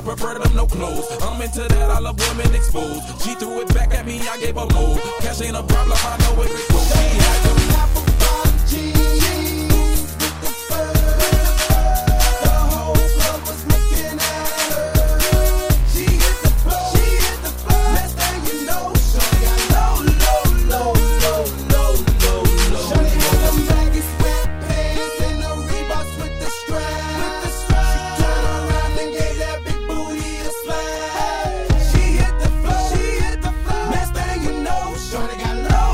prefer them no clothes. I'm into that, I love women exposed. She threw it back at me, I gave her more. Cash ain't a problem, I know it goes. She had them apple jeans with the fur. The whole club was looking at her. She hit the floor. Next thing you know, shorty got low. Shorty had them baggy sweatpants and the Reeboks with the strap. She turned around and gave that big booty a slap. She hit the floor. Next thing you know, shorty got low.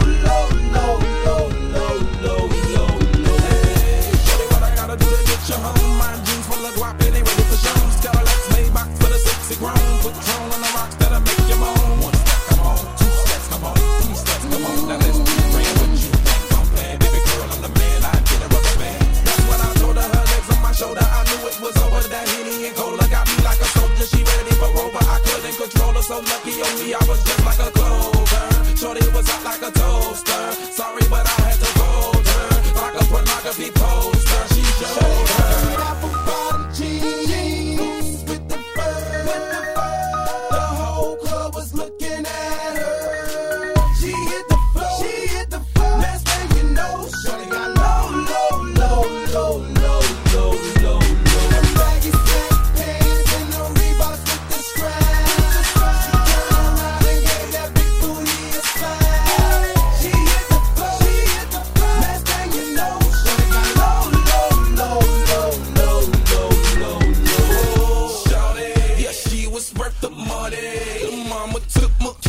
Shorty, what I gotta do to get you home? My jeans full of guap and they ready for shows. Cadillacs made box for the sexy grown. Put Patron on the rocks that'll make you moan. One step, come on. Two steps, come on. Three steps, come on. Now let's be friends with you. I'm playing, baby girl, I'm the man. I get a rubber band. That's when I told her legs on my shoulder. I knew it was over. That Henny and Cola got me like a soldier. She ready for Rover. I couldn't control her. So lucky on me, I was just like a clover. Shorty was hot like a toaster. Sorry, but I had to hold her like a pornography poster. She showed her apple bottom jeans with the fur. The whole club was looking at her. She hit the floor. Next thing you know, shorty got low. Them baggy sweatpants and the Reeboks with the strap. She turned around and gave that big booty a slap. She hit the floor. Next thing you know, shorty got low. Shorty, yeah, she was worth the money. Mama took my